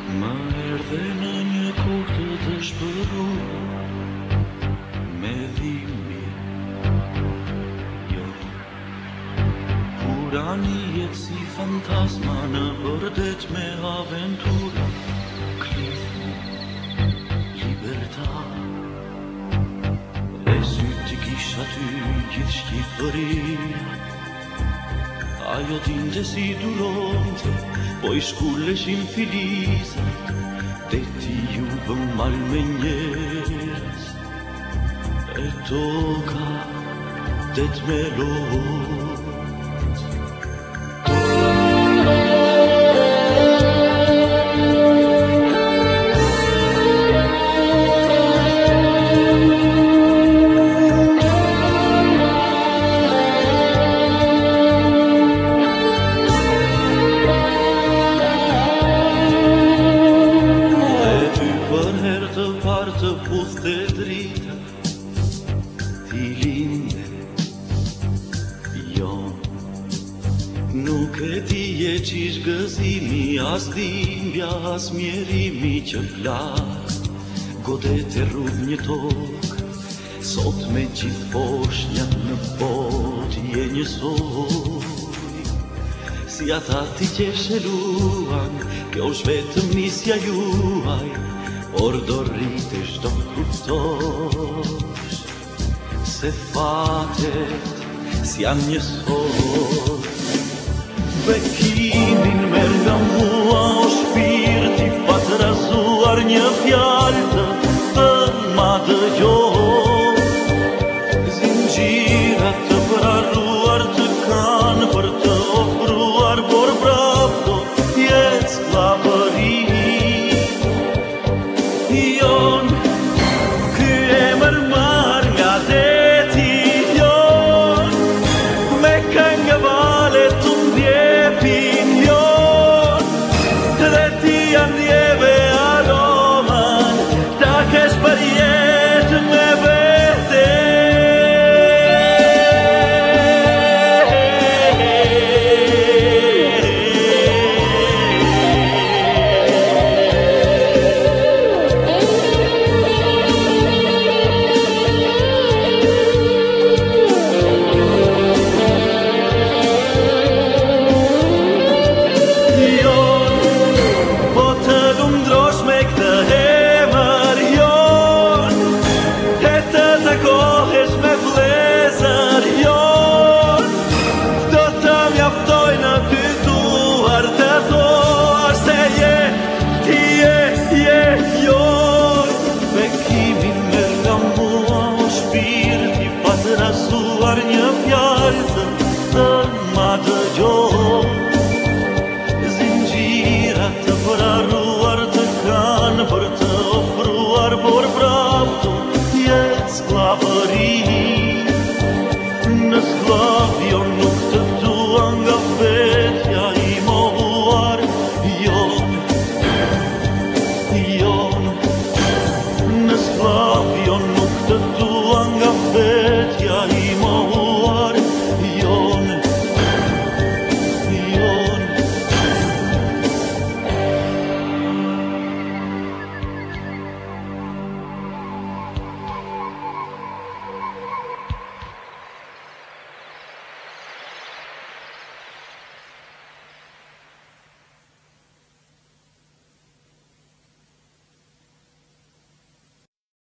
Ma erdhe në një kohë të shpëruar me dhimbje, jo. Kur ani jetë si fantasma në vërdet me aventura, klithmu, libertà. E sytë t'i kisha ty gjithë Shqipëria, ajo tinte si duronte, po I shkulleshin filizat, deti ju bëm mal me njerës, e toka det me lot. As dhimbja, as mjerimi që plak, godet e rrug një tokë, sot me gjithë poshnja në bot je njësoj. Si ata ti qesheluan, kjo është vetëm nisja juaj, por do rritesh do kuptosh, se fatet s'janë njësoj. Bekimin merr nga mua o shpirti patrazuar, një fjalë të ma dëgjoj. Zinxhirat të praruar të kanë për të ofruar, por prapë jetë sklavëri. Jon, ky emër marr nga deti jon, me këngë vale të ndjepin jon, dhe ti janë